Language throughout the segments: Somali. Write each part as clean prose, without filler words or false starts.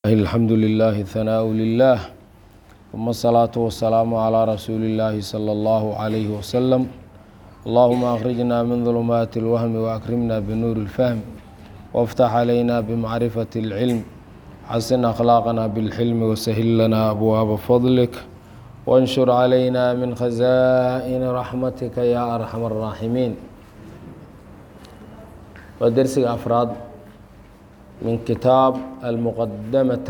الحمد لله ثناء لله ثم الصلاة والسلام على رسول الله صلى الله عليه وسلم اللهم أخرجنا من ظلمات الوهم وأكرمنا بنور الفهم وافتح علينا بمعرفة العلم حسن أخلاقنا بالحلم وسهل لنا أبواب فضلك وانشر علينا من خزائن رحمتك يا أرحم الراحمين. ودرس أفراد من كتاب المقدمة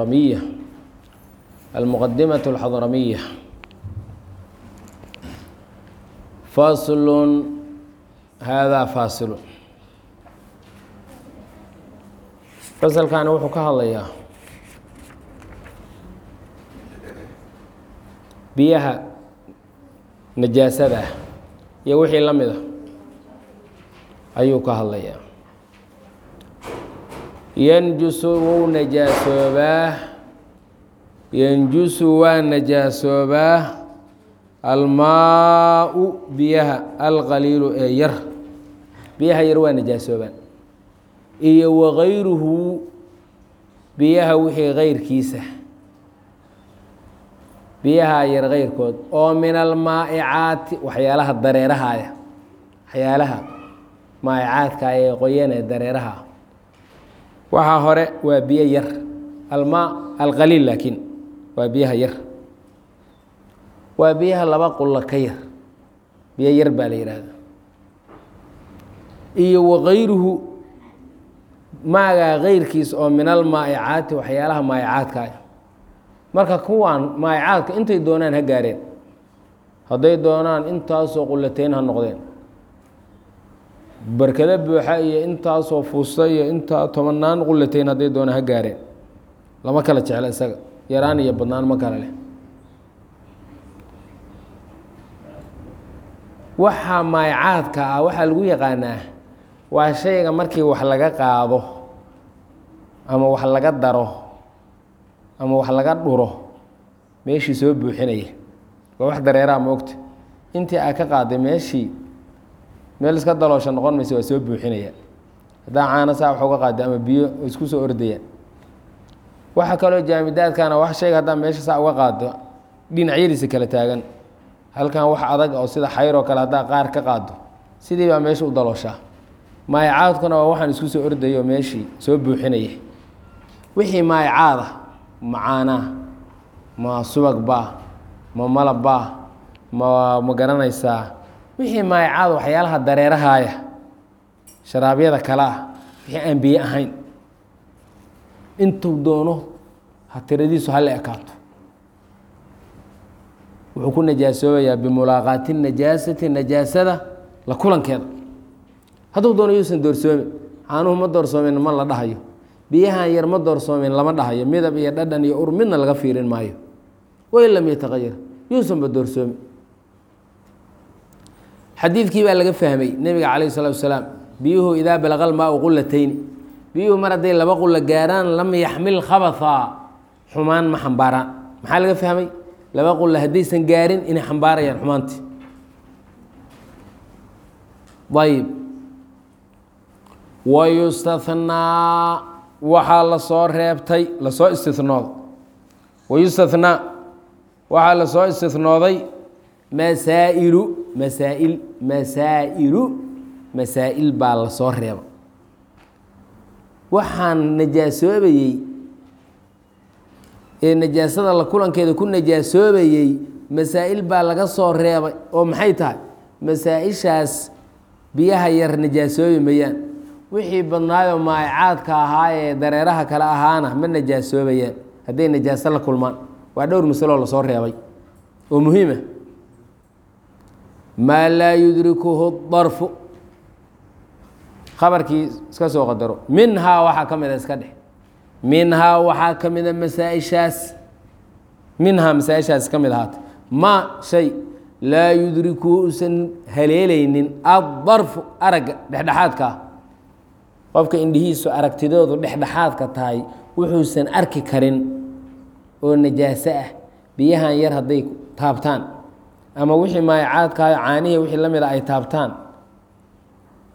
الحضرمية فاصل. هذا فاصل. fasalkan wuxuu ka hadlayaa biyaha najaasada iyo wixii la mid ah ayuu ka hadlayaa. yanjusu waa najaasoobaa almaau biyaha alqaliilu ee yar, biyaha yar waa najaasoobaan, iyo wagayruhu biyaha wixii kayrkiisa, biyaha yar kayrkood oo min almaa'icaati waxyaalaha dareerahaya, waxyaalaha maa'icaadka ee qoyan ee dareeraha. waxaa hore waa biyo yar, almaa alqaliil, laakiin waa biyaha yar, waa biyaha laba qulla ka yar, biyo yar baa la yidhaahda. iyo wagayruhu maagaa kayrkiis oo min almaa'icaati waxyaalaha maa'icaadka ah. marka kuwaan maa'icaadka intay doonaan ha gaareen, hadday doonaan intaasoo qullateyn ha noqdeen, barkado buuxa iyo intaasoo fuusta iyo intaa tobanaan qullateyn hadday doonaan ha gaareen, lama kala jeclo isaga, yaraan iyo badnaan ma kale leh. waxaa maa'icaadka ah waxaa lagu yaqaanaa waa shayga markii wax laga qaado ama wax laga daro ama wax laga dhuro meeshii soo buuxinaya. waa wax dareeraha moogta, intii aa ka qaaday meeshii meel iska daloosha noqon maysa, waa soo buuxinaya. haddaa caana saa wax uga qaada ama biyo isku soo ordayaan. waxaa kaloo jaamidaadkana wax shayga haddaa meesha saa uga qaado dhinacyadiisa kala taagan, halkan wax adag oo sida xayr oo kale haddaa qaar ka qaado sidii baa meesha u dalooshaa. maa'icaadkuna waa waxaan isku soo ordayo meeshii soo buuxinaya. wixii maa'icaada ma caanaa, ma subag baa, ma malab baa, ma garanaysaa, wixii maa'icaada waxyaalaha dareerahaaya, sharaabyada kale ah, wixii aan biyo ahayn, intuu doono ha tiradiisu hala ekaato, wuxuu ku najaasoobayaa bimulaaqaati najaasati, najaasada la kulankeeda. hadduu doono yuusan doorsoomin, caanuhu ma doorsoomin ma la dhahayo, biyahan yar ma doorsoomin lama dhahayo, midab iyo dhadhan iyo ur midna laga fiirin maayo. wain lam yataqayar, yuusanba doorsoomin. xadiidkii baa laga fahmay nebiga calayh salatu wasalaam, biyuhu idaa balaqa almaau qulatayni, biyuhu mar hadday laba qulla gaaraan lam yaxmil khabathaa, xumaan ma xambaaraan. maxaa laga fahmay? laba qulla haddaysan gaarin inay xambaarayaan xumaantii. ayb, wayustathnaa waxaa lasoo reebtay, lasoo istinooday, wayustathnaa waxaa lasoo istinooday masaa'ilu, masaa'il baa lasoo reeba. waxaan najaasoobayey ee najaasada la kulankeeda ku najaasoobayey, masaa'il baa laga soo reebay. oo maxay tahay? masaa-ishaas biyaha yar najaasoobi mayaan, wixii badnaayoo maa'icaadka ahaa ee dareeraha kale ahaana ma najaasoobayaan hadday najaaso la kulmaan. waa dhowr masaloo lasoo reebay oo muhiima. maa laa yudrikuhu darfu, khabarkii iska soo qadaro. minhaa waxaa ka mida, iska dhex, minhaa waxaa ka mida masaaishaas, minhaa masaaishaas ka mid ahaata maa shay laa yudrikuhu usan haleelaynin addarfu, aragga dhexdhexaadka ah. qofka indhihiisu aragtidoodu dhexdhexaadka tahay wuxuusan arki karin oo najaaso ah, biyahan yar hadday taabtaan ama wixii maa'icaadkaayo caanihii wixii la mida ay taabtaan,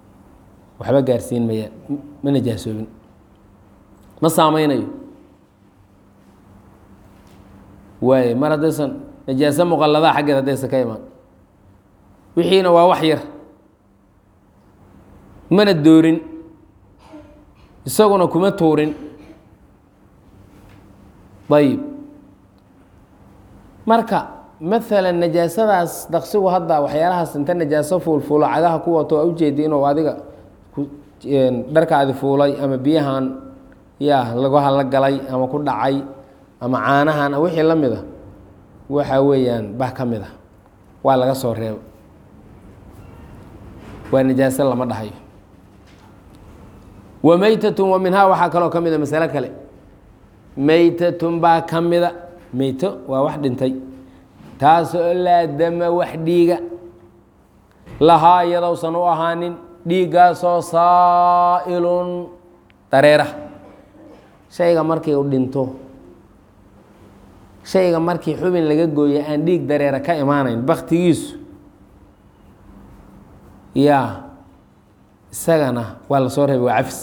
waxba gaarsiin mayaan, ma najaasoobin, ma saameynayo. waaye mar haddaysan najaaso muqalladaa xaggeed haddaysan ka imaan wixiina waa wax yar mana doorin isaguna kuma tuurin ayib marka maalan najaasadaas daqsigu hadda waxyaalahaas inta najaaso fuulfuulo cagaha ku wato aa ujeedi inuu adiga dharkaadi fuulay ama biyahan yaa lagaha la galay ama ku dhacay ama caanahan wixii la mida waxa weeyaan bah ka mid a waa laga soo reebo waa najaaso lama dhahayo wa meytatun wa minhaa waxaa kaloo ka mida masalo kale meytatun baa ka mida meyto waa wax dhintay taasoo laa dama wax dhiiga lahaa iyadousan u ahaanin dhiiggaasoo saa'ilun dareera shayga markii uu dhinto shayga markii xubin laga gooyo aan dhiig dareera ka imaanayn baktigiisu yaa isagana waa la soo reebay waa cafis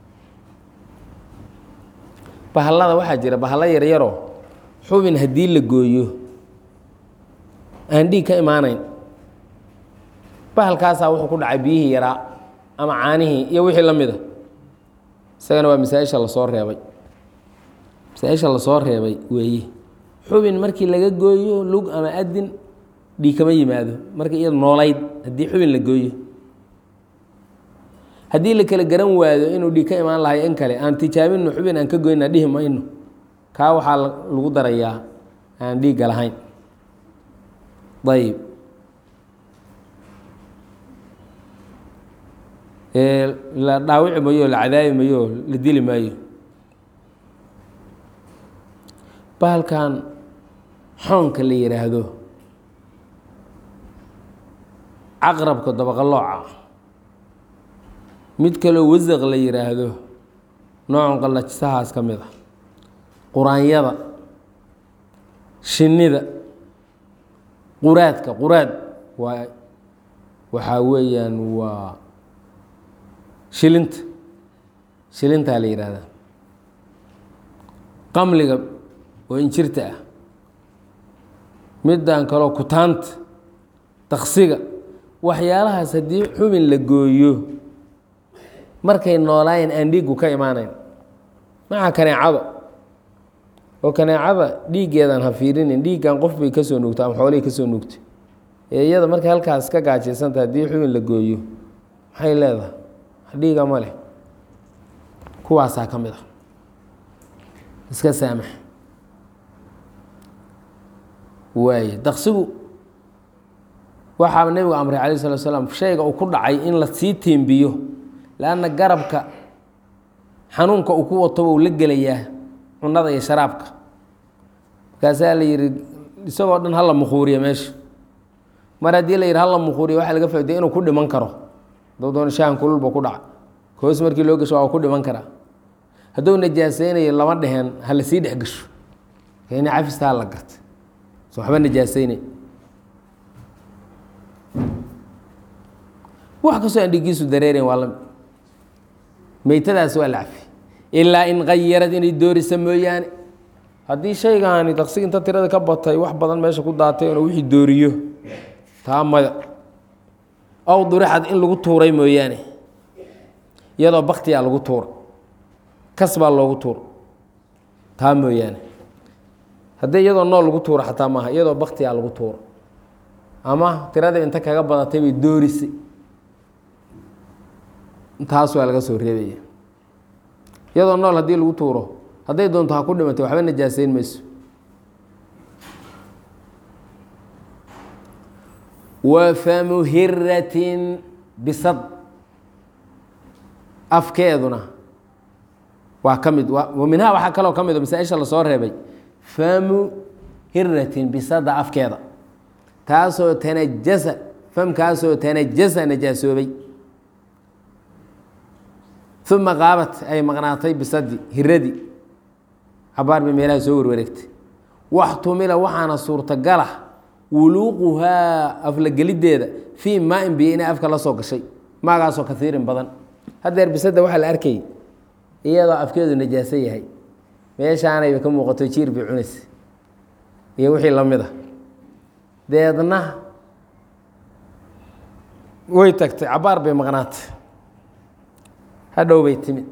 bahallada waxaa jira bahallo yaryaroo xubin haddii la gooyo aan dhiig ka imaanayn bahalkaasaa wuxuu ku dhacay biyihii yaraa ama caanihii iyo wixii la mida isagana waa masaa-isha lasoo reebay masaa-isha lasoo reebay weeye xubin markii laga gooyo lug ama adin dhiig kama yimaado markii iyado noolayd haddii xubin la gooyo haddii la kala garan waado inuu dhiig ka imaan lahay in kale aan tijaabino xubin aan ka goyna dhihi mayno kaa waxaa lagu darayaa aan dhiigga lahayn ayib la dhaawici mayo la cadaabi mayo la dili maayo bahalkan xoonka la yidhaahdo caqrabka dabaqalooca mid kaloo wasaq la yidhaahdo noocan qallajisahaas ka mid a quraanyada shinnida quraadka quraad waa waxaa weeyaan waa shilinta shilintaa la yidhaahdaa qamliga oo injirta ah middan kaloo kutaanta daqsiga waxyaalahaas haddii xubin la gooyo markay noolaayeen aan dhiiggu ka imaanayn maxaa kaneecada oo kaneecada dhiiggeedan ha fiirinin dhiiggan qof bay ka soo nuugta ama xoolihii ka soo nuugtay ee iyada markay halkaas ka gaajaysanta haddii xubin la gooyo maxay leedahay dhiiga ma leh kuwaasaa ka mid a iska saamax waaye daqsigu waxaa nebigu amray calayh salatu salaam shayga uu ku dhacay in la sii tiimbiyo lanna garabka xanuunka uu ku wato uu la gelayaa cunada iyo sharaabka markaasaa la yihi isagoo dhan hala mukhuuriya meesha mar haddii la yihi hala mukhuuriya waxaa laga faaidaya inuu ku dhiman karo hadduu doono shahan kululba ku dhaca hoos markii loo gasho waa ku dhiman karaa hadduu najaasaynayo lama dheheen ha la sii dhex gasho ina cafista hala garta so waxba najaasaynay wax kastoo aan dhigiisu dareerayn waa lami meytadaas waa la cafi ilaa in qayarad inay doorisa mooyaane haddii shaygaani daqsig inta tirada ka batay wax badan meesha ku daatay inuu wixii dooriyo taa maya aw durixad in lagu tuuray mooyaane iyadoo baktiyaa lagu tuura kas baa loogu tuura taa mooyaane haddii iyadoo nool lagu tuura xataa maaha iyadoo baktiyaa lagu tuura ama tirada inta kaga badatay bay doorisay taas waa laga soo reebaya iyadoo nool haddii lagu tuuro hadday doonto ha ku dhimatay waxba najaasayn mayso wafamu hiratin bisad afkeeduna waa ka mid minhaa waxaa kaloo ka mid masaaisha lasoo reebay famu hiratin bisada afkeeda taasoo tanajasa famkaasoo tanajasa najaasoobay uma qaabat ay maqnaatay bisadi hiradii cabaar bay meelaha soo warwareegtay waxtumila waxaana suurtagala wuluuquhaa aflagelideeda fii maain biyo inay afka la soo gashay maagaasoo kaiirin badan haddeer bisada waxaa la arkayay iyadoo afkeedu najaaso yahay meeshaanayba ka muuqato jiir bay cunaysa iyo wixii la mid a deedna way tagtay cabaar bay maqnaatay hadhow bay timid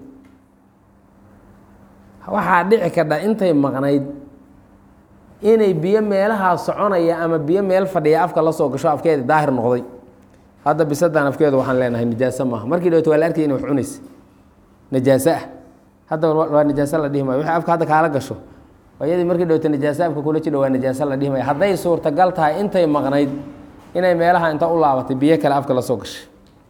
waxaa dhici kardha intay maqnayd inay biyo meelahaa soconaya ama biyo meel fadhiya afka la soo gasho afkeeda daahir noqday hadda bisadan afkeedu waxaan leenahay najaaso maaha markii dhawto waa la arkay inay wax cunaysa najaaso ah hadda waa najaaso la dhihi maayo wixii afka hadda kaala gasho iyadii markii dhawto najaaso afka kula jidho waa najaaso la dhihi maayo hadday suurtagal tahay intay maqnayd inay meelaha inta u laabatay biyo kale afka la soo gashay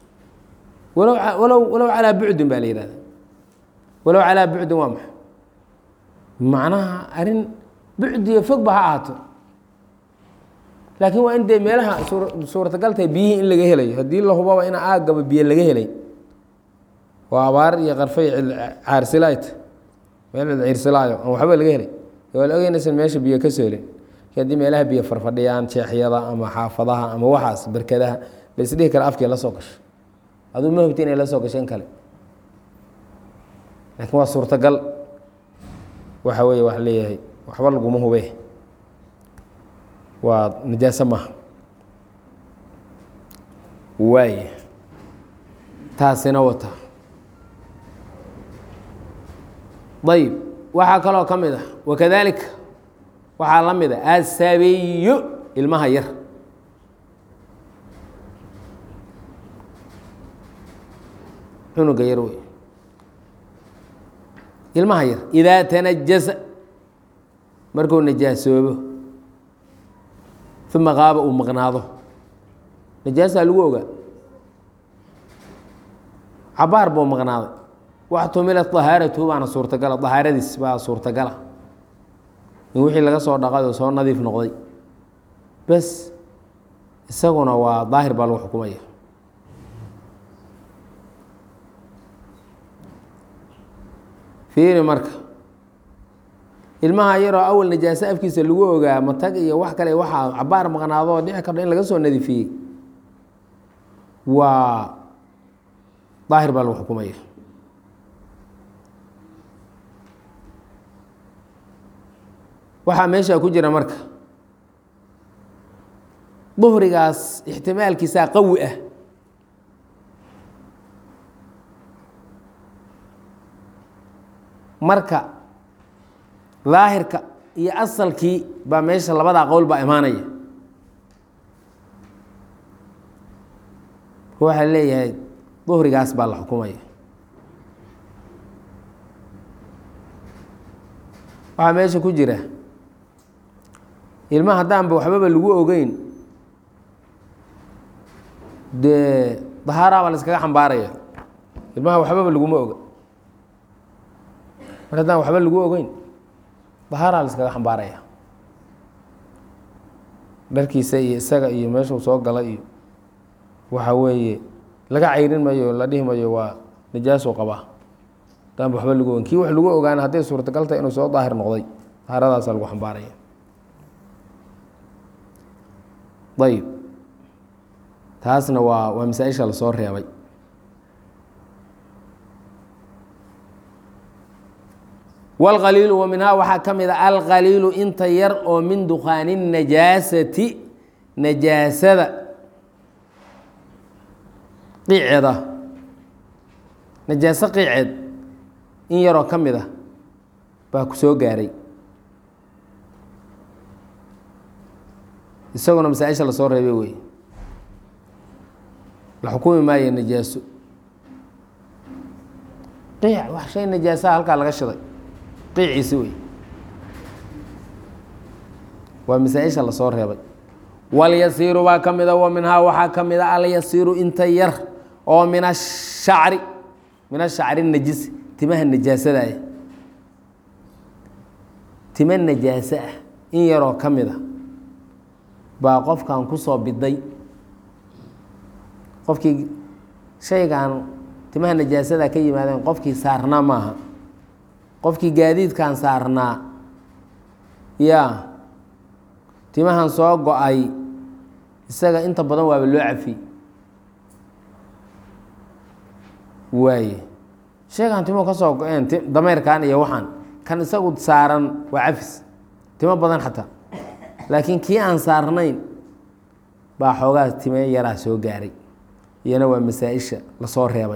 walow calaa bucdin baa la yihahda walow calaa bucdin waa maxay macnaha arrin bucdiyo fog ba ha ahaato laakiin waa in dee meelaha suurtagal tahay biyihii in laga helayo haddii la hubaba ina aagaba biyo laga helay waa abaar iyo qarfay caarsilaayt meel ciirsilaayo aan waxba laga helay waa la ogeynaysan meesha biyo ka soo helay haddii meelaha biyo farfadhiyaan jeexyada ama xaafadaha ama waxaas berkadaha laisdhihi kara afkii la soo gasho aduu ma hubti inay la soo gasho in kale laakiin waa suurtagal waxa weeye wax leeyahay waxba laguma hube waa najaaso maaha waay taasina wata ayb waxaa kaloo ka mid ah wakadalika waxaa la mid a asabiyu ilmaha yar cunuga yar wey ilmaha yar idaa tanajasa markuu najaasoobo uma qaaba uu maqnaado najaasaa lagu ogaa cabaar buu maqnaaday wax tumilat dahaaratuhu baana suurtagala dahaaradiis baa suurtagala in wixii laga soo dhaqay oo soo nadiif noqday bes isaguna waa daahir baa lagu xukumaya fiiri marka ilmaha yaroo awal najaaso afkiisa lagu ogaa matag iyo wax kale waxaa cabaar maqnaado oo dhici karto in laga soo nadiifiyey waa daahir baa lagu xukumaya waxaa meesha ku jira marka duhrigaas ixtimaalkiisaa qawi ah marka daahirka iyo asalkii baa meesha labadaa qowl baa imaanaya waxaa leeyahay duhrigaas baa la xukumaya waxaa meesha ku jira ilmaha haddaanba waxbaba lagu ogeyn dee dahaara baa la iskaga xambaaraya ilmaha waxbaba laguma oga mar haddaan waxba lagu ogeyn dahaaraa la iskaga xambaaraya dharkiisa iyo isaga iyo meeshuu soo gala iyo waxa weeye laga cayrin mayo la dhihi mayo waa najaasuu qabaa haddaanba waxba lagu ogeyn kii wax lagu ogaana hadday suurtagal tahay inuu soo daahir noqday dahaaradaasaa lagu xambaaraya ayb taasna waa masaa-isha lasoo reebay wاlqaliilu wa minhaa waxaa ka mid a alqaliilu inta yar oo min dukaani najaasati najaasada qiiceeda najaaso qiiceed in yaroo ka mid a baa ku soo gaaray isaguna masaa-isha lasoo reebay wey la xukumi maayo najaaso qiic wax shay najaasaha halkaa laga shiday qiiciisi wey waa masaa-isha lasoo reebay walyasiiru baa ka mida wa minhaa waxaa ka mida alyasiiru inta yar oo min ashacri najis timaha najaasadaah tima najaaso ah in yaroo ka mid a baa qofkan kusoo biday qofkii shaygan timaha najaasada ka yimaadeen qofkii saarnaa maaha qofkii gaadiidkan saarnaa yaa timahan soo go-ay isaga inta badan waaba loo cafi waaye shaygan timuhu ka soo go-een dameyrkan iyo waxaan kan isagu saaran waa cafis timo badan xataa laakiin kii aan saarnayn baa xoogaa timee yaraa soo gaaray iyana waa masaa-isha lasoo reebay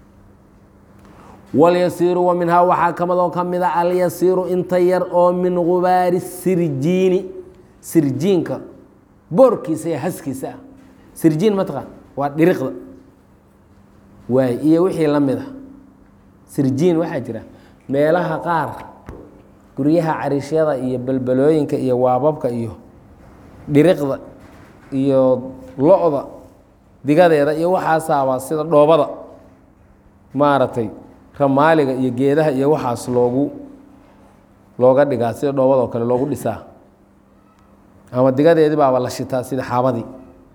walyasiiru wa minhaa waxaa kamadoo ka mida alyasiiru inta yar oo min gubaari sirjiini sirjiinka boorkiisa iyo haskiisa ah sirjiin mataqaan waa dhiriqda waay iyo wixii la mid a sirjiin waxaa jira meelaha qaar guryaha cariishyada iyo balbalooyinka iyo waababka iyo dhiriqda iyo lo-da digadeeda iyo waxaasaaba sida dhoobada maaragtay ramaaliga iyo geedaha iyo waxaas looga dhigaa sida dhoobadoo kale loogu dhisaa ama digadeedii baaba la shitaa sida xaabadii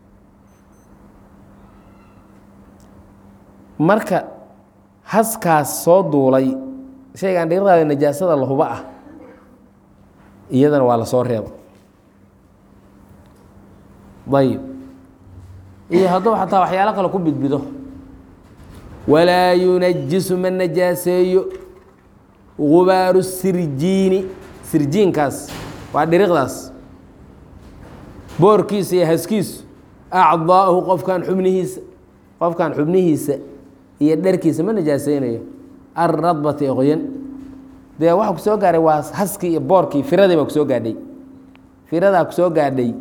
marka haskaas soo duulay shaygaan dhiriqdaada najaasada lahuba ah iyadana waa lasoo reeba ayib iyo hadduu xataa waxyaalo kale ku bidbido walaa yunajisu ma najaaseeyo gubaaru sirjiini sirjiinkaas waa dhiriqdaas boorkiisa iyo haskiisu acdaahu qofkan xubnihiisa iyo dharkiisa ma najaaseynayo alradbati ee qoyan dee waxa ku soo gaadhay waa haskii iyo boorkii firadii baa kusoo gaadhay firadaa ku soo gaadhay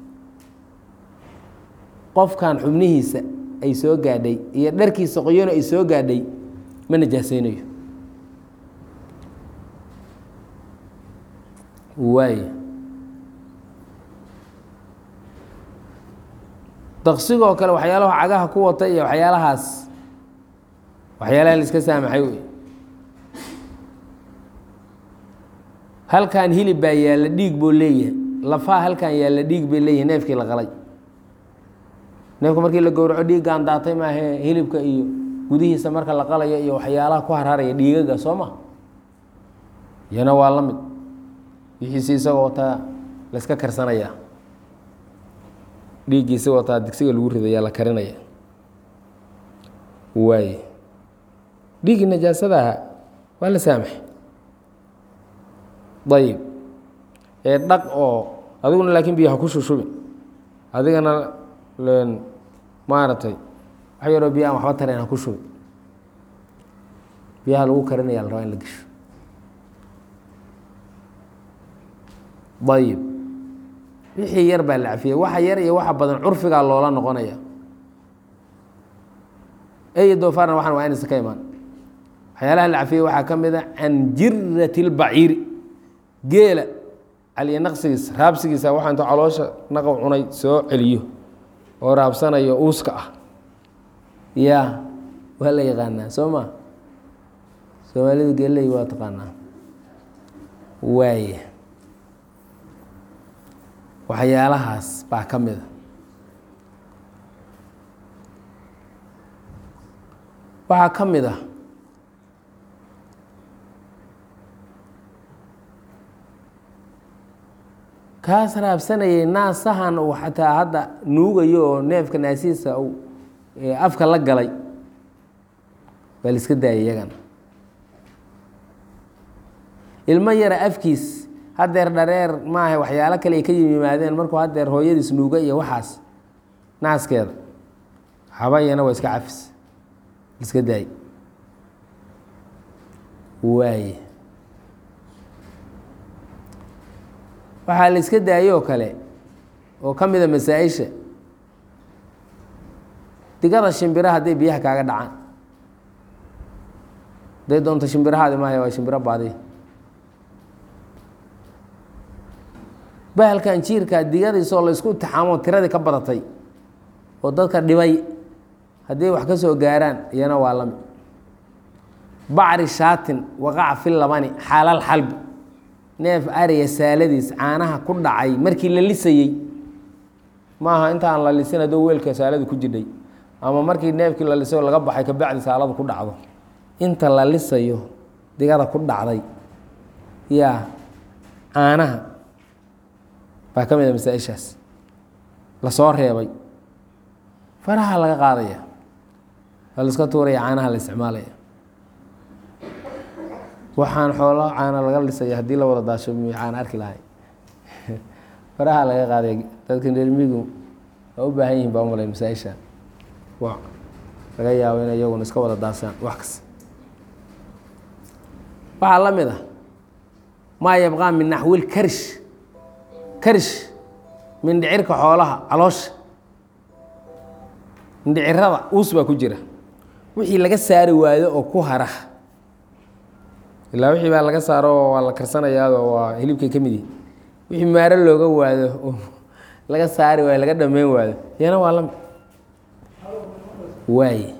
qofkan xubnihiisa ay soo gaadhay iyo dharkiisa qoyano ay soo gaadhay ma najaaseynayo waay daqsigoo kale waxyaalaha cagaha ku wata iyo waxyaalahaas waxyaalaha la iska saamaxay wey halkan hilib baa yaalla dhiig buu leeyahay lafaha halkan yaalla dhiig bay leeyahay neefkii la qalay neefka markii la gowraco dhiiggaan daatay maahe hilibka iyo gudihiisa marka la qalayo iyo waxyaalaha ku harharaya dhiigaga soo ma iyana waa la mid wixiisi isagoo wataa la iska karsanayaa dhiiggiisa wataa digsiga lagu ridayaa la karinaya waay dhiiggii najaasadaha waa la saamaxay ayib ee dhaq oo adiguna laakiin biyo ha ku shushubin adigana maaragtay wax yaroo biyo aan waxba tarayn ha ku shubin biyaha lagu karinaya la rabaa in la gesho ayib wixii yar baa la cafiyey waxa yar iyo waxa badan curfigaa loola noqonaya ey doofaarna waxaan waa inaysa ka imaan waxyaalaha la cafiyey waxaa ka mid a can jirati اlbaciiri geela caliya naqsigiisa raabsigiisa waxaa intuu caloosha naqow cunay soo celiyo oo raabsanayo uuska ah ya waa la yaqaanaa soo ma soomaalidu geelley waa taqaanaa waay waxyaalahaas baa ka mida waxaa ka mid ah kaas raabsanayay naasahan uu xataa hadda nuugayo oo neefka naasihiisa uu afka la galay baa la iska daayay iyagana ilmo yara afkiis haddeer dhareer maaha waxyaalo kale ay ka yimaadeen markuu haddeer hooyadiis nuuga iyo waxaas naaskeeda habayana waa iska cafis iska daay waaye waxaa la iska daayoo kale oo ka mida masaa-isha digada shimbiraha hadday biyaha kaaga dhacaan hadday doonto shimbirahaadi maaha waa shimbiro baadiya bahalkan jiirkaa digadiisoo la isku itixaamoo tiradii ka badatay oo dadka dhibay hadday wax ka soo gaaraan iyana waa la mid bacri shaatin waqaca fi labani xaalal xalbi neef ariya saaladiis caanaha ku dhacay markii la lisayey maaha intaan la lisin hadduu weelka saaladu ku jidhay ama markii neefkii la lisayo laga baxay kabacdi saaladu ku dhacdo inta la lisayo digada ku dhacday yaa caanaha baa ka mid a masaa-ishaas lasoo reebay faraha laga qaadaya waa la iska tuuraya caanaha la isticmaalaya waxaan xoolo caana laga lisaya haddii la wada daasho miy caana arki lahay faraha laga qaaday dadka reer miyigu waa u baahan yihiin baa u malay masaa-isha waa laga yaabo in iyaguna iska wada daasaan wax kasta waxaa la mid ah maa yabqaa min naxwil karish karish mindhicirka xoolaha caloosha mindhicirada uus baa ku jira wixii laga saari waayo oo ku hara ilaa wixii baa laga saaro oo waa la karsanayaao waa hilibkay ka mid yihi wixii maaro looga waado oo laga saari waayo laga dhameyn waayo iyana waa lamid waaye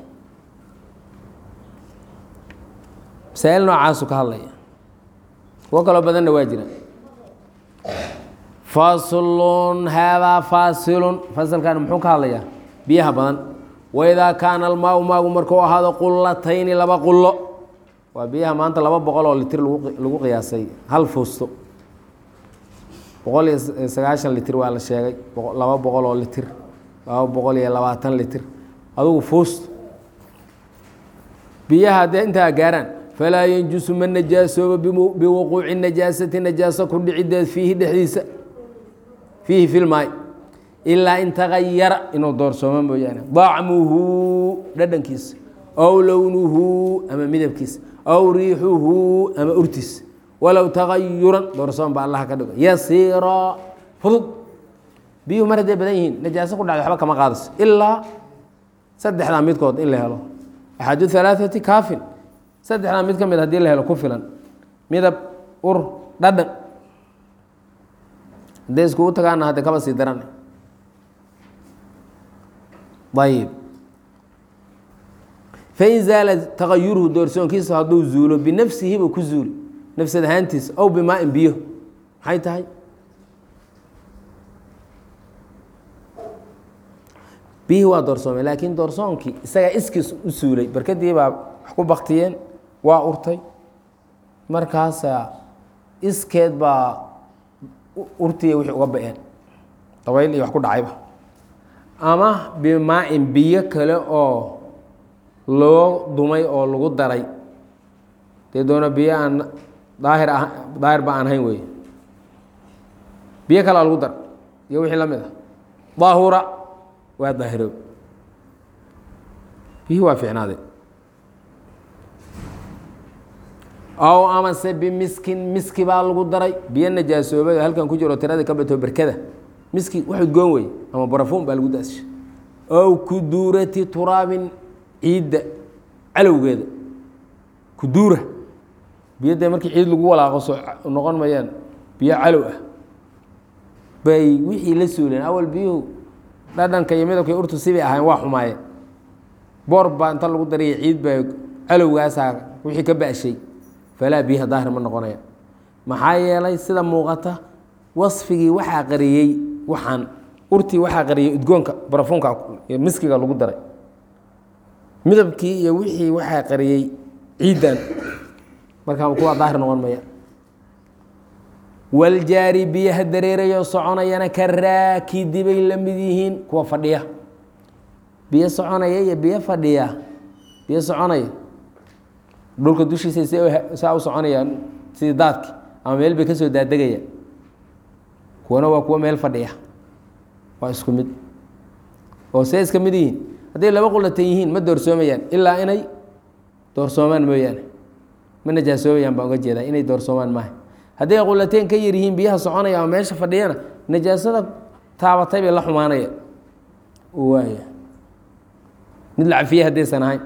masaa'il noocaasu ka hadlaya kuwo kaloo badanna waa jira faslun haadaa faasilun fasalkan muxuu ka hadlayaa biyaha badan waidaa kaana almaau maagu markuu ahaado qulatayni laba qullo waa biyaha maanta 200 oo litir lagu qiyaasay hal fuusto 190 litir waa la sheegay 200 oo litir 220 litir adugu fuusto biyaha haddee intaa gaaraan falaa yanjusu ma najaasooba biwuquuci najaasati najaasa ku dhicideed fiihi dhexdiisa fiihi filmaay ilaa in tagayara inuu doorsoomo mooyaane dacmuhu dhadhankiisa aw lownuhu ama midabkiisa aw riixuhu ama urtiisa walow tagayuran doorsoon baa allaha ka dhigo yasiira fudud biyuhu mar hadday badan yihiin najaaso ku dhacda waxba kama qaadayso ilaa saddexdaa midkood in la helo axadu halaaثati kaafin saddexdaa mid ka mid hadii la helo ku filan midab ur dhadhan hadday iskugu tagaana hadde kaba sii daran ayb fain zaala tagayuruhu doorsoonkiisa hadduu zuulo binafsihi buu ku zuuli nafsad ahaantiisa aw bimaa-in biyo maxay tahay biyihii waa doorsoomay laakiin doorsoonkii isagaa iskiis u suulay barkadii baa wax ku baktiyeen waa urtay markaasa iskeed baa urtiya wixii uga ba-een dabayl iyo wax ku dhacayba ama bimaa-in biyo kale oo loo dumay oo lagu daray dee doona biyo aan daahir ba aan hayn wey biyo kalea lagu dar iyo wixii la mid ah daahura waa daahiroob biyihii waa fiicnaaday aw amase bimiskin miski baa lagu daray biyo najaasoobay oo halkan ku jiro tirada ka bato berkada miski wax udgoon wey ama barafuun baa lagu daashay ow kuduurati turaabin ciidda calowgeeda kuduura biyo dee markii ciid lagu walaaqo soo noqon mayaan biyo calow ah bay wixii la suuleen awal biyuhu dhadhanka iyo midabka urtu sibay ahayn waa xumaayeen boor baa inta lagu dariyay ciid baa calowgaasaa wixii ka ba-shay falaa biyaha daahir ma noqonaya maxaa yeelay sida muuqata wasfigii waxaa qariyey waxaan urtii waxaa qariyey udgoonka barafuunka iyo miskiga lagu daray midabkii iyo wixii waxaa qariyey ciiddan markaa kuwa daahir noqon maya waljaari biyaha dareerayo soconayana ka raakidi bay la mid yihiin kuwa fadhiya biyo soconaya iyo biyo fadhiya biyo soconaya dhulka dushiisa saa u soconayaan sidii daadki ama meel bay ka soo daadegayaan kuwana waa kuwa meel fadhiya waa isku mid oo see iska mid yihiin hadday laba qulatan yihiin ma doorsoomayaan ilaa inay doorsoomaan mooyaane ma najaasoobayaan baa uga jeedaa inay doorsoomaan maaha hadday qulateen ka yar yihiin biyaha soconaya ama meesha fadhiyana najaasada taabatay bay la xumaanaya waaya mid la cafiye haddaysan ahayn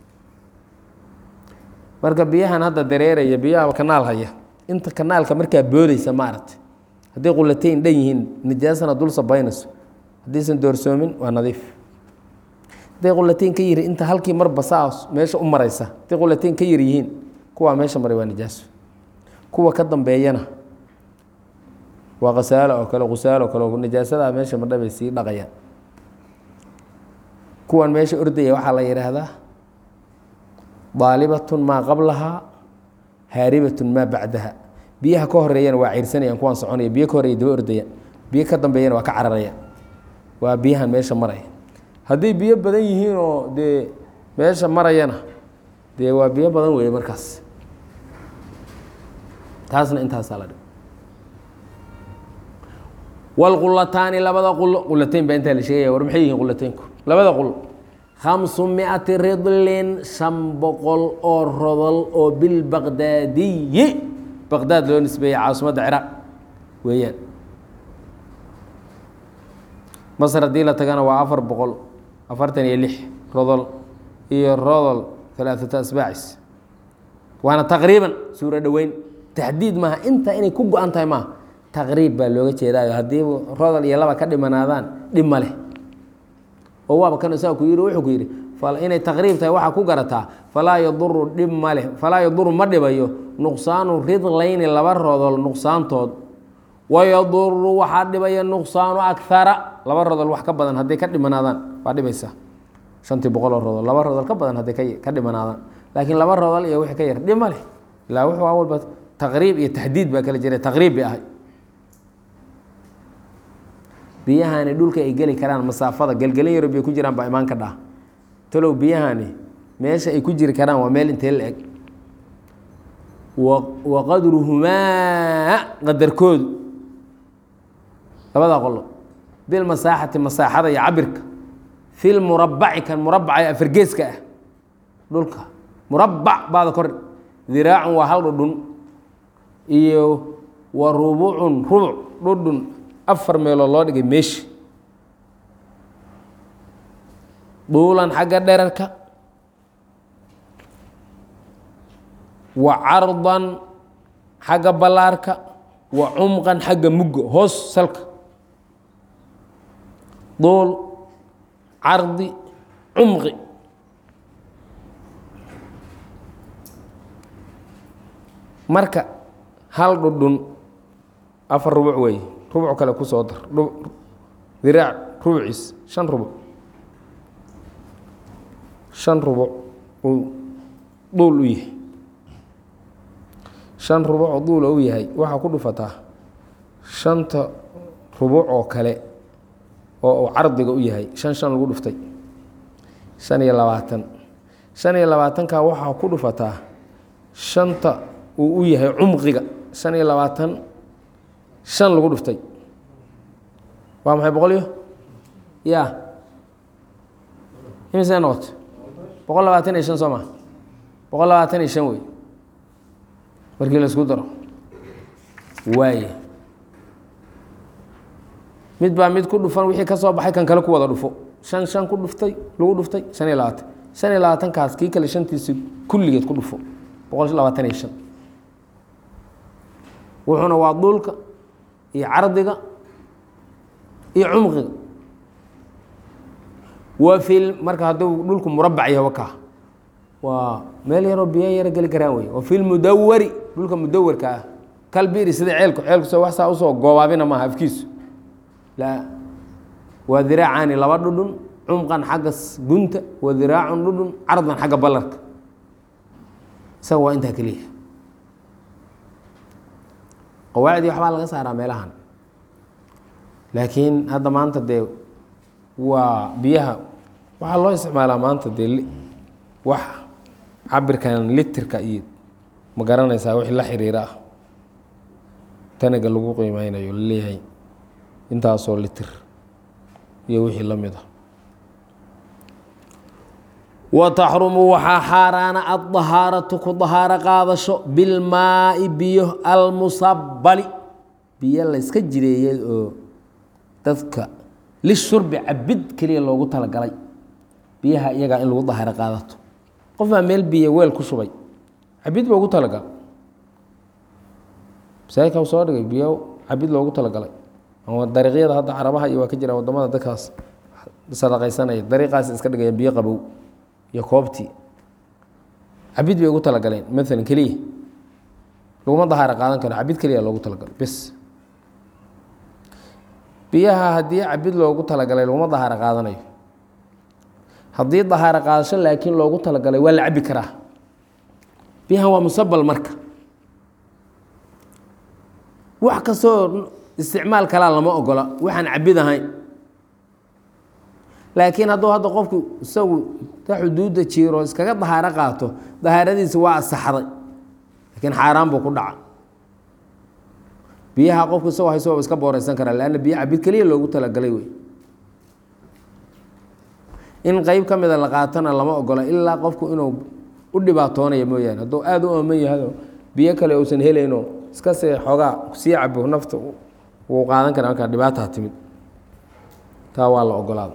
marka biyahan hadda dareeraya biyaha kanaal haya inta kanaalka markaa boodaysa maaragtay hadday qulateyn dhan yihiin najaasana dul sabaynayso haddaysan doorsoomin waa nadiif hadday qulateyn ka yiri inta halkii marba saa meesha u maraysa hadday qulateyn ka yar yihiin kuwaa meesha maray waa najaaso kuwa ka dambeeyana waa qasaalo oo kale qusaalo oo kale najaasadaa meesha madha bay sii dhaqayaan kuwan meesha ordaya waxaa la yidhaahdaa daalibatun maa qablahaa haaribatun maa bacdaha biyaha ka horeeyana waa ciirsanayaan kuwaan soconaya biyo ka horeeya daba ordayaan biyo ka dambeeyana waa ka cararayaan waa biyahan meesha maraya hadday biyo badan yihiin oo dee meesha marayana dee waa biyo badan weeye markaas taasna intaasaa la dhig wاlqulataani labada qulo qulateyn baa intaa la sheegaya war maxay yihiin qulateynku labada qulo 500 ridlin 500 oo rodol oo bilbaqdaadiyi baqdaad loo nisbeeyey caasimadda ciraaq weeyaan masr haddii la tagana waa 446 rodol iyo rodol 3 asbaacis waana taqriiban suuro dhoweyn taxdiid maaha inta inay ku go-an tahay maaha taqriib baa looga jeedaayo haddii rodol iyo laba ka dhimanaadaan dhib ma leh oo waaba kan isaga ku yidhi wuxuu ku yidhi inay taqriib tahay waxaa ku garataa falaa yaduru dhib ma leh falaa yaduru ma dhibayo nuqsaanu ridlayni laba rodol nuqsaantood wayaduru waxaa dhibaya nuqsaanu akara laba rodol wax ka badan hadday ka dhimanaadaan waa dhibaysaa 500 oo rodol laba rodol ka badan hadday ka dhimanaadaan laakiin laba rodol iyo wixii ka yar dhib ma leh ilaa wuxuu awalba taqriib iyo taxdiid baa kala jiray taqriib bay ahay biyahani dhulka ay geli karaan masaafada gelgelin yaro bay ku jiraan baa imaan ka dhaa talow biyahani meesha ay ku jiri karaan waa meel intee la eg wa qadruhumaa qadarkoodu labada qolo bilmasaaxati masaaxada iyo cabirka fi lmurabaci kan murabaca ee afargeeska ah dhulka murabac baada kor diraacun waa hal dhudhun iyo wa rubucun rubuc dhudhun 4 meelood loo dhigay meeshi duulan xagga dherarka wa cardan xagga ballaarka wa cumqan xagga mugga hoos salka duul cardi cumqi marka hal dhudhun 4 rubuc weeye rubuc kale ku soo dar diraac rubuciis 5 rubuc 5 rubuc uu duul u yahay 5 rubuc oo duul u yahay waxaa ku dhufataa 5 rubuc oo kale oo cardiga u yahay 5 lagu dhuftay 25 ka waxaa ku dhufataa 5 uu u yahay cumqiga 25 5 lagu dhuftay waa maxay boqol iyo ya imise noqoto 125 soo ma 125 wey markii la isku daro waaye mid baa mid ku dhufan wixii ka soo baxay kan kale ku wada dhufo 5 ku dhuftay lagu dhuftay 25 kaas kii kale shantiisa kulligeed ku dhufo 125 wuxuuna waa duulka iyo cardiga iyo cumqiga waa marka hadduu dhulku murabac yahay wakaa waa meel yaroo biyo yaro geli karaan wey wa fi lmudawari dhulka mudawarka ah kalbiri sida ceelku soo wax saa usoo goobaabina maaha afkiisu laa waa diraacaani laba dhudhun cumqan xagga gunta wa diraacun dhudhun cardan xagga ballarka isaga waa intaa keliya qawaacdii waxbaa laga saaraa meelahan laakiin hadda maanta dee waa biyaha waxaa loo isticmaalaa maanta dee wax cabirkan litirka iyo ma garanaysaa wixii la xiriira ah tanaga lagu qiimeynayo laleeyahay intaasoo litir iyo wixii la mid ah wataxrumu waxaa xaaraana addahaaratu ku dahaaro qaadasho bilmaai biyo almusabali biyo layska jireeyay oo dadka lishurbi cabid keliya loogu talagalay biyaha iyagaa in lagu dahaaro qaadato qof baa meel biyo weel ku shubay cabid baa ugu talagalay masaajidka soo dhigay biyo cabid loogu talagalay ama dariiqyada hadda carabaha iyo waa ka jira wadamada dadkaas sadaqaysanaya dariiqaas iska dhigaya biyo qabow iyo koobtii cabid bay ugu talagaleen maalan keliya laguma dahaaro qaadan karo cabid keliya loogu talagalay bes biyaha haddii cabid loogu talagalay laguma dahaaro qaadanayo haddii dahaaro qaadasho laakiin loogu talagalay waa la cabi karaa biyahan waa musabal marka wax kastoo isticmaal kalaa lama ogola waxaan cabid ahayn laakiin hadduu hadda qofku isagu ta xuduudda jiiro iskaga dahaaro qaato dahaaradiisa waa asaxday laakiin xaaraan buu ku dhaca biyaha qofku isagoo hayso waa iska booreysan karaa lanna biyo cabid keliya loogu talagalay wey in qeyb ka mida la qaatana lama ogola ilaa qofku inuu u dhibaatoonaya mooyaane hadduu aada u ooman yahado biyo kale uusan helayno iska see xoogaa sii cabo nafta wuu qaadan karaa markaa dhibaataa timid taa waa la ogolaada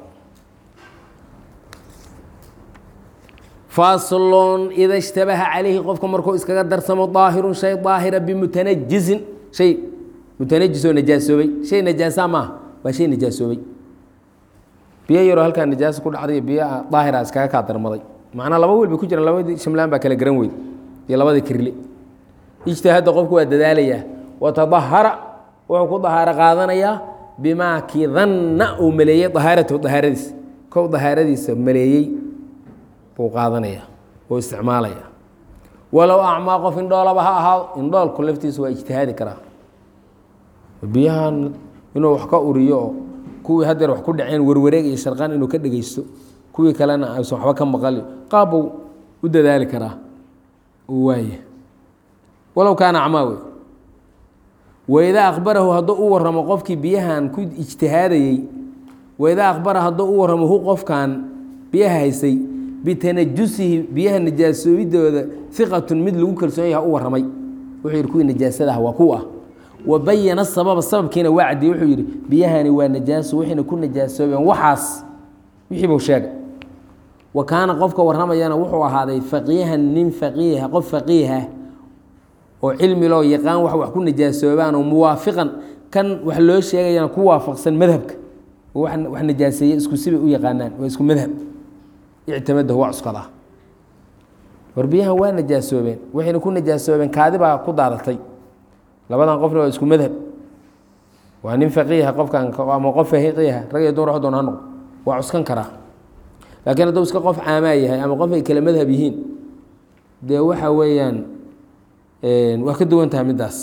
faslon ida ishtabaha calayhi qofka markuu iskaga darsamo daahirun shay daahira bimutanajisin shay mutanajisoo najaasoobay shay najaasa maaha waa shay najaasoobay biyo yaroo halkaa najaasa ku dhacday biyo daahira iskaga kaa darmaday macnaa laba wiil bay ku jiraan labadii shimlaan baa kala garan weyd iyo labadii kirle ijtihaadda qofku waa dadaalayaa watadahara wuxuu ku dahaaro qaadanayaa bimaa kii danna uu maleeyey dahaaratahu dahaaradiisa kow dahaaradiisa maleeyey buu qaadanaya oo isticmaalaya walow acmaa qof indhoolaba ha ahaado indhoolku laftiisa waa ijtihaadi karaa biyahan inuu wax ka uriyo oo kuwii hadeer wax ku dhaceen warwareeg iyo sharqaan inuu ka dhegeysto kuwii kalena aysan waxba ka maqali qaabbuu u dadaali karaa uu waaye walow kaana acmaa wey waidaa akhbarahu hadduu u waramo qofkii biyahan ku ijtihaadayey waidaa akhbara hadduu u waramo hu qofkan biyaha haysay bitanajusihi biyaha najaasoobidooda iqatun mid lagu kalsoon yaha u waramay wuxuu yihi kuwii najaasadaha waa kuwa wabayana sababa sababkiina waa cadiyey wuxuu yihi biyahani waa najaaso wixiina ku najaasoobeen waxaas wixii buu sheegay wa kaana qofka warramayana wuxuu ahaaday faqiihan nin faqiiha qof faqiiha oo cilmi loo yaqaan wax ku najaasoobaan oo muwaafiqan kan wax loo sheegayana ku waafaqsan madhabka wax najaaseeye isku sibay u yaqaanaan waa isku madhab ictimadahu waa cuskadaa war biyahan waa najaasoobeen waxayna ku najaasoobeen kaadi baa ku daadatay labadan qofna waa isku madhab waa nin faqiiha qofkan ama qof faqiiha rag iyo dumar wax doon ha noqdo waa cuskan karaa laakiin hadduu iska qof caamaa yahay ama qof ay kala madhab yihiin dee waxa weeyaan waa ka duwan tahay middaas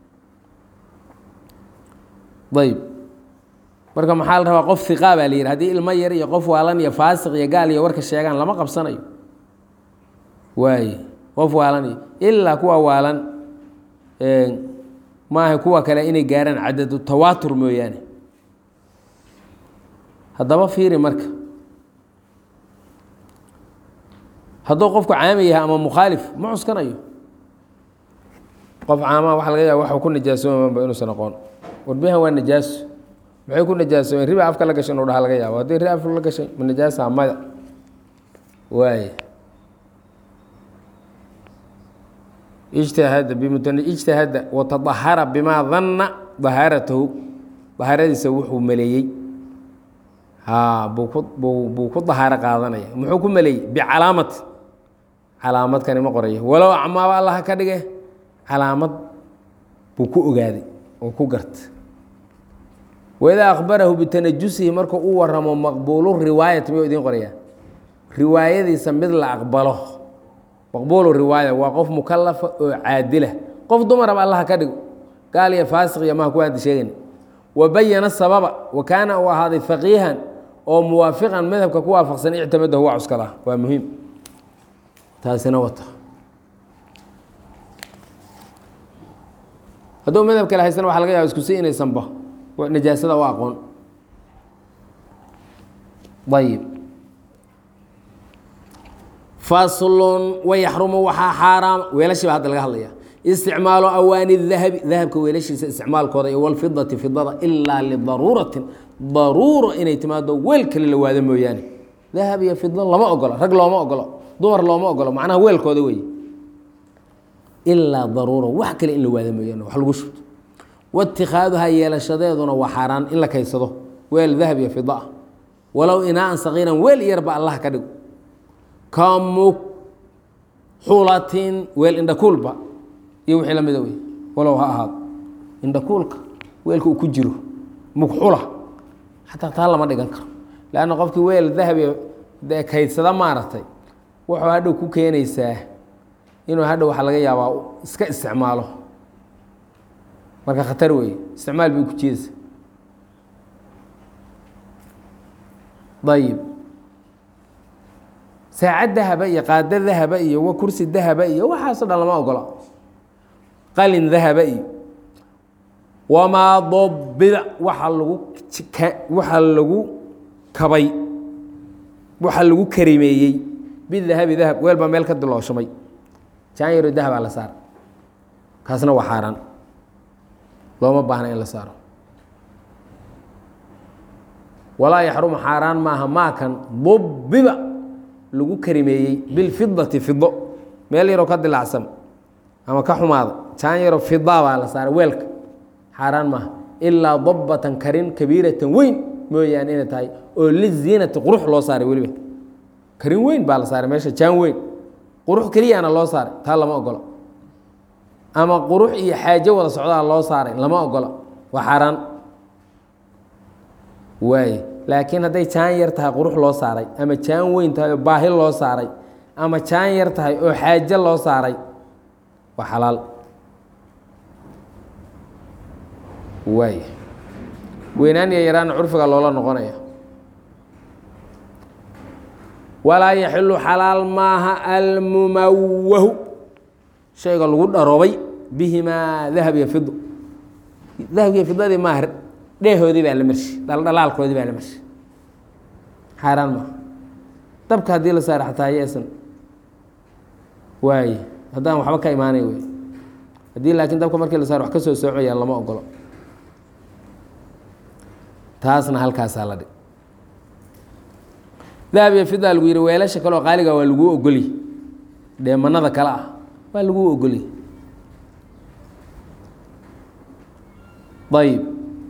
ayb marka maxaa la rabaa qof iqaa baa la yihi haddii ilmo yar iyo qof waalan iyo faasiq iyo gaal iyo warka sheegaan lama qabsanayo waaye qof waalan iyo ilaa kuwa waalan maaha kuwa kale inay gaaraan cadadu tawaatur mooyaane haddaba fiiri marka hadduu qofku caami yahay ama mukhaalif ma cuskanayo qof caamaha waxa laga yaaba waxuu ku najaasoomaba inuusan aqoon warbiyahan waa najaaso maxay ku najaasoobeen riba afka la gashay inuu dhaha laga yaabo haddii ri afka la gashay ma najaasa maya waaye ijtahada watadahara bimaa danna dahaaratahu dahaaradiisa wuxuu maleeyey buu ku dahaaro qaadanaya muxuu ku maleeyey bicalaamad calaamadkani ma qoraya walow acmaaba allaha ka dhige calaamad buu ku ogaaday oo ku garta waidaa akhbarahu bitanajusihi markuu u waramo maqbuulu riwaayat miyuu idiin qoraya riwaayadiisa mid la aqbalo maqbuulu riwaaya waa qof mukalafa oo caadila qof dumaraba allaha ka dhigo gaal iyo faasiq iyo maha kuwaanta sheegayna wabayana sababa wa kaana uu ahaaday faqiihan oo muwaafiqan madhabka ku waafaqsan ictimadahu waa cuskadaa waa muhiim taasina wata hadduu madhab kale haysana waxa laga yaba isku si inaysanba najaasada u aqoon ayib faslun wayaxrumu waxaa xaaraama weelashiiba hadda laga hadlaya isticmaalu awaani dahabi dahabka weelashiisa isticmaalkooda iyo walfidati fidada ilaa lidaruuratin daruuro inay timaado weel kale la waado mooyaane dahab iyo fida lama ogolo rag looma ogolo dumar looma ogolo macnaha weelkooda wey ilaa daruura wax kale in la waado mooyaane wax lagu shubto waاtikaaduhaa yeelashadeeduna waa xaaraan in la kaysado weel dahab iyo fida ah walow inaaan sagiiran weel yarba allah ka dhigo kamuxulatin weel indhakuulba iyo wixii la mida wey walow ha ahaado indhakuulka weelka uu ku jiro mugxula xataa taa lama dhigan karo lanna qofkii weel dahabi kaydsada maaragtay wuxuu hadhow ku keenaysaa inuu hadhow waxa laga yaabaa iska isticmaalo marka khatar wey isticmaal bay ku jeedaysa ayib saacad dahaba iyo qaado dahaba iyo kursi dahaba iyo waxaaso dhan lama ogola qalin dahaba iyo wamaa dabida waxa lagu kabay waxa lagu karimeeyey bidahabi dahab weel baa meel ka dilooshamay jaan yaro dahabaa la saara kaasna waa xaaraan looma baahna in la saaro walaa yaxrumu xaaraan maaha maakan dubida lagu karimeeyey bilfidati fido meel yaroo ka dilacsan ama ka xumaada jaan yaro fidaa baa la saara weelka xaaraan maaha ilaa dabbatan karin kabiiratan weyn mooyaane inay tahay oo liziinati qurux loo saaray weliba karin weyn baa la saaray meesha jaan weyn qurux keliyaana loo saaray taa lama ogolo ama qurux iyo xaajo wada socdaa loo saaray lama ogolo waa xaaraan waaye laakiin hadday jaan yar tahay qurux loo saaray ama jaan weyn tahay oo baahi loo saaray ama jaan yar tahay oo xaajo loo saaray waa xalaal waay weynaan iyo yaraan curfiga loola noqonaya walaa yaxilu xalaal maaha almumawahu shayga lagu dharoobay bihimaa dahab iyo fido dahabkiiyo fidadii maaha dheehoodii baa la marshi dhaldhalaalkoodii baa la marshi xaaraan maaha dabka haddii la saara xataa yeesan waaye haddaan waxba ka imaanay wey haddii laakiin dabka markii la saaro wax ka soo soocaya lama ogolo taasna halkaasaa la dhig dahab iyo fida lagu yihi weelasha kaleoo qaaliga waa laguu ogolyi dheemanada kale ah waa laguu ogolyi ayb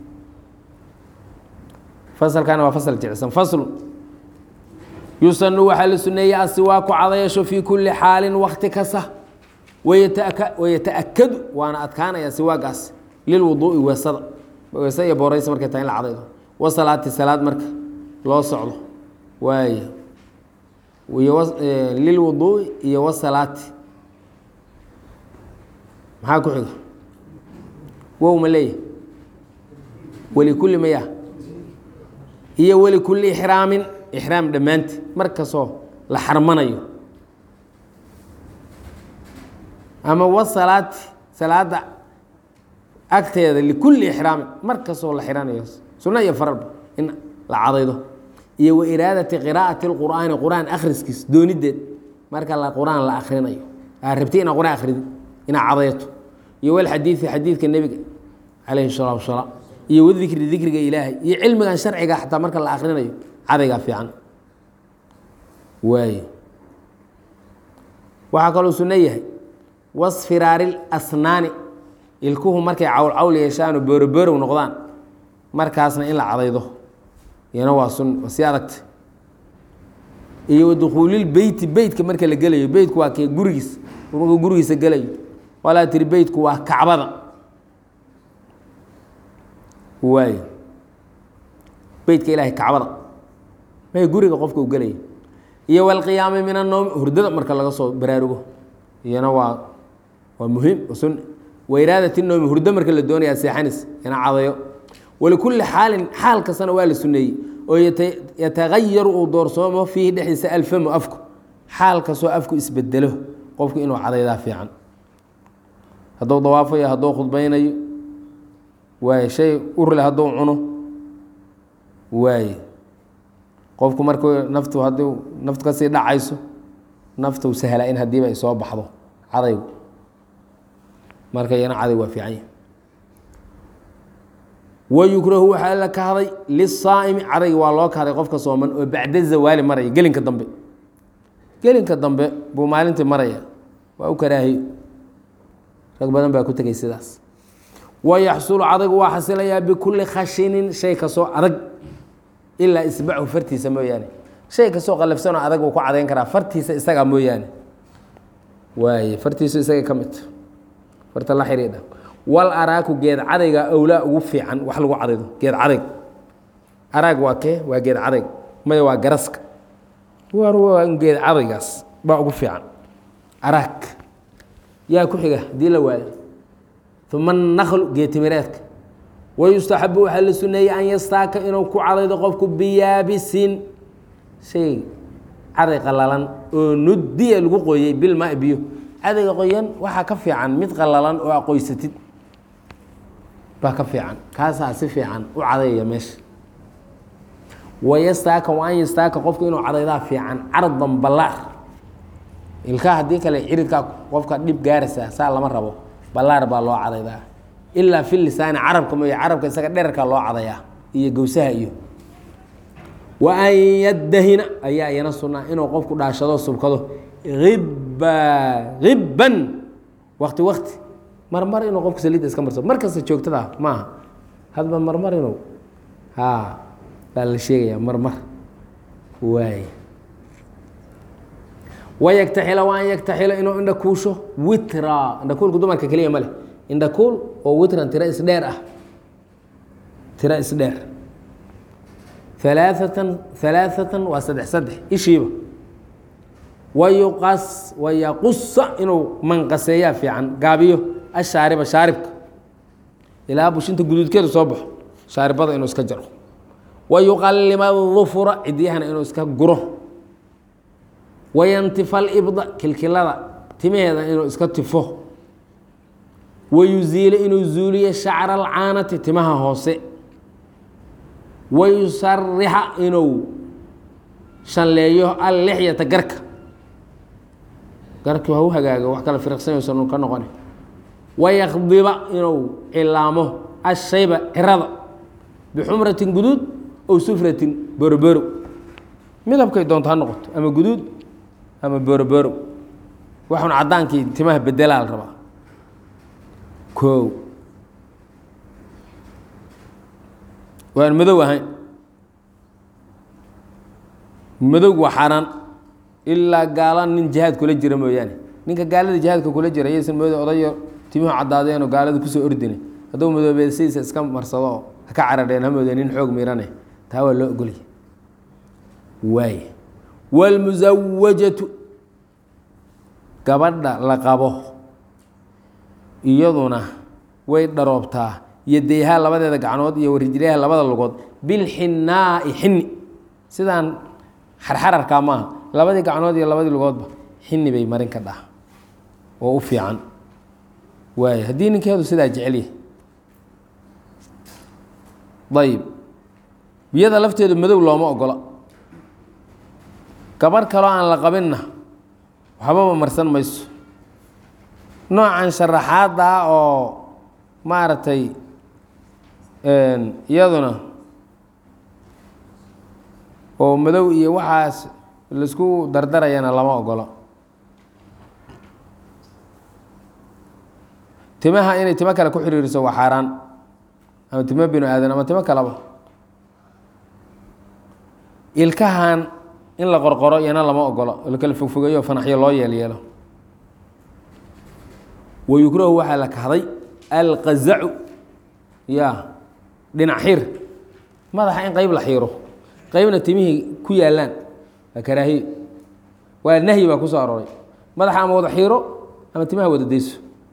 fasalkana waa fasal jecsan faslu yusanu waxaa la suneeyey asiwaaku cadayasho fii kuli xaalin wakti kasta wayata-akadu waana adkaanaya siwaagaas lilwuduui weesada weese iyo booraysa markay tahay in la cadaydo wasalaati salaad marka loo socdo waay lilwuduui iyo wasalaati maxaa ku xiga wow ma leeyahy welikulli maya iyo welikulli ixraamin ixraam dhammaanti mar kastoo la xarmanayo ama wasalaati salaada agteeda likulli ixraamin mar kastoo la xiranayo sunno iyo faralba in la cadaydo iyo wa iraadati qiraa'ati اlqur'aani qur'aan akhriskiis doonideed marka qur'aan la akrinayo aa rabti inaa qur'aan akhridi inaa cadayto iyo walxadiidi xadiidka nebiga calayhi الsalatu wasalaam iyo wadikri dikriga ilaahay iyo cilmigan sharciga xataa marka la akrinayo cadaygaa fiican waaye waxaa kaloo sunno yahay wasfiraari اlasnaani ilkuhu markay cawlcawl yeeshaanoo booroboorow noqdaan markaasna in la cadaydo iyana waa sun waa sii adagta iyo wadukhuulilbeyti beytka marka la gelayo beytku waa kee gurigiis markuu gurigiisa gelayo walaa tiri beytku waa kacbada waay beytka ilaahay kacbada may guriga qofka u gelaya iyo walqiyaami min annowmi hurdada marka laga soo baraarugo iyana waa muhiim sun wairaadati noomi hurdo marka la doonayaa seexanis ina cadayo walikulli xaalin xaal kastana waa la suneeyey oo yatagayaru uu doorsoomo fiihi dhexdiisa alfamu afku xaal kastoo afku isbedelo qofku inuu cadaydaa fiican hadduu dawaafayo hadduu khudbaynayo waaye shay urle hadduu cuno waaye qofku markuu naftu haddii naftu kasii dhacayso naftu sahla in haddiiba ay soo baxdo cadaygu marka iyana cadayg waa fiican yahi wayukrahu waxaa la kahday lisaa'imi cadayga waa loo kahday qofka sooman oo bacda zawaali maraya gelinka dambe buu maalintii maraya waa u karaahiyo rag badan baa ku tegay sidaas wayaxsulu cadaygu waa xasilayaa bikulli khashinin shay kastoo adag ilaa isbachu fartiisa mooyaane shay kastoo qalafsanoo adag uu ku cadayn karaa fartiisa isagaa mooyaane waaye fartiisu isaga ka midta farta la xidhiidha wal araaku geed cadayga awlaa ugu fiican wax lagu cadaydo geed cadayg araag waa kee waa geed cadayg maya waa garaska waa geed cadaygaas baa ugu fiican araag yaa ku xiga haddii la waayo uma annaklu geetimireedka wayustaxabu waxaa la suneeyey an yastaaka inuu ku cadaydo qofku biyaabisin shay caday qalalan oo nudiya lagu qoyey bilmaa biyo cadayga qoyan waxaa ka fiican mid qalalan oo aqoysatid baa ka fiican kaasaa si fiican u cadayaya meesha wayastaaka waan yastaaka qofku inuu cadaydaa fiican cardan ballaar ilkaa haddii kale ciridkaa qofka dhib gaaraysaa saa lama rabo ballaar baa loo cadaydaa ilaa fi lisaani carabka mooye carabka isaga dherarkaa loo cadayaa iyo gowsaha iyo wa an yaddahina ayaa iyana sunnaa inuu qofku dhaashado subkado ibban wakti marmar inuu qofku saliidda iska marsado mar kasta joogtada maaha hadba marmar inuu baa la sheegayaa marmar waay wayagtaxila wa an yagtaxila inuu indhakuusho witra indhakuulku dumarka keliya ma leh indhakuul oo witran tiro isdheer ah tiro isdheer alaaatan waa saddex ishiiba wayaqusa inuu manqaseeyaa fiican gaabiyo ashaariba shaaribka ilaa bushinta guduudkeedu soo baxo shaaribada inuu iska jaro wayuqalima dufura cidiyahana inuu iska guro wayantifa alibda kilkilada timaheeda inuu iska tifo wayuziila inuu zuuliyo shacra alcaanati timaha hoose wayusarixa inuu shanleeyo allixyata garkii waa u hagaago wax kala firiqsanaysan ka noqone wayakdiba inuu cilaamo ashayba cirada bixumratin guduud ow sufratin boroboro midabkay doonto ha noqoto ama guduud ama boroboro waxun caddaankii timaha bedelaa la rabaa koow waan madow ahayn madowg waa xaaraan ilaa gaalan nin jihaad kula jira mooyaane ninka gaalada jihaadka kula jira yaysan mooda odayo timuhu caddaadeenoo gaalada kusoo ordine hadduu madoobeed sidiisa iska marsado oo haka carareen hamooda nin xoog miirane taa waa loo ogolya waay waalmusawajatu gabadha la qabo iyaduna way dharoobtaa yadeyhaa labadeeda gacnood iyo warijilyaha labada lugood bilxinaa'i xini sidaan xarxararkaa maaha labadii gacnood iyo labadii lugoodba xini bay marin ka dhaha oo u fiican waay haddii ninkeedu sidaa jecelyahy ayib biyada lafteedu madow looma ogola gabarh kaloo aan la qabinna waxbaba marsan mayso noocan sharaxaadda oo maaragtay iyaduna oo madow iyo waxaas laisku dardarayana lama ogolo timaha inay timo kale ku xiriiriso waa xaaraan ama timo binu aadan ama timo kaleba ilkahan in la qorqoro iyana lama ogolo la kala fogfogeeyo fanaxyo loo yeelyeelo wayukrahu waxaa la kahday alqazacu ya dhinac xir madaxa in qeyb la xiiro qeybna timihii ku yaalaan waa karaahiyo waa nahyi baa ku soo arooray madaxa ama wada xiiro ama timaha wada dayso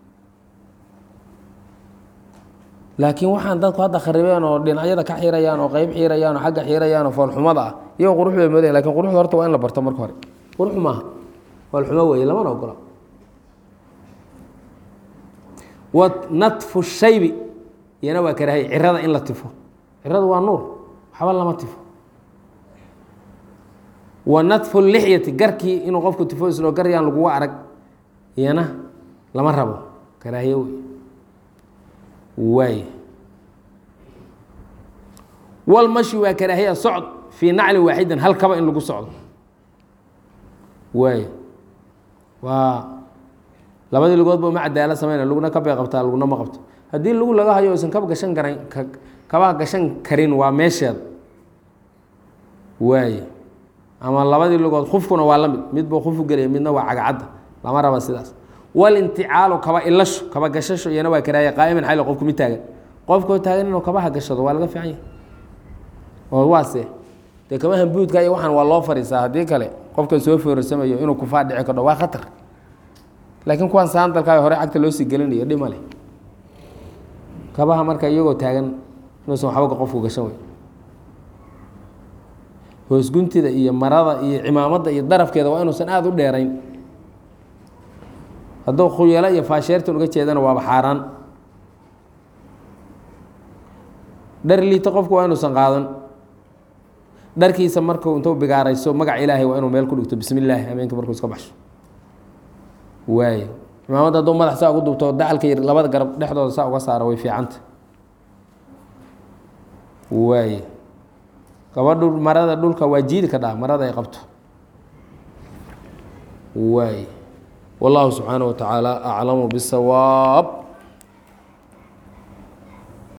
laakiin waxaan dadku hadda kharibeen oo dhinacyada ka xirayaan oo qeyb xirayaan oo xagga xirayaan oo foolxumada ah iyagoo qurux bay moodayan lakin quruxda horta waa in la barto marka hore qurux maaha foolxumo weeye lamana ogola natfu shaybi iyana waa karaahiye cirada in la tifo ciradu waa nuur waxba lama tifo wa natfu lixyati garkii inuu qofku tifo islo garyaan laguga arag iyana lama rabo karaahiye wey waay walmashi waa karaahiya socd fii nacli waaxidin hal kaba in lagu socdo waay waa labadii lugoodba uma cadaala samayna laguna kabay qabtaa laguna ma qabto haddii lagu laga hayo aysan kaba gashan karan kabaha gashan karin waa meesheeda waay ama labadii lugood khufkuna waa la mid midbuu khufu gelaya midna waa cagcadda lama raba sidaas walinticaalu kaba ilasho kaba gashasho iyana waa karaahiya qaa'iman xayl qofku mid taagan qofkoo taagan inuu kabaha gashado waa laga fiican yahay oo waase dee kabahan buudka iyo waxaan waa loo fariisaa haddii kale qofka soo foorarsamayo inuu kufaa dhici kardho waa khatar laakiin kuwaan saandalkaayo hore cagta loo sii gelinayo dhima leh kabaha marka iyagoo taagan inuusan waxbaga qofku gashan wey hoosguntida iyo marada iyo cimaamadda iyo darafkeeda waa inuusan aada u dheerayn hadduu khuyalo iyo faasheertan uga jeedana waaba xaaraan dhar liita qofku waa inuusan qaadan dharkiisa markuu intuu bigaarayso magac ilaahay waa inuu meel ku dhigto bismi illaahi habeenkii markuu iska baxsho waaye cimaamad hadduu madax saa ugu dubto dacalka yar labada garab dhexdooda saa uga saaro way fiicanta waaye gabadhu marada dhulka waa jiidi ka dhaa marada ay qabto waaye wallahu subxaanaه wa tacaala aclamu bisawaab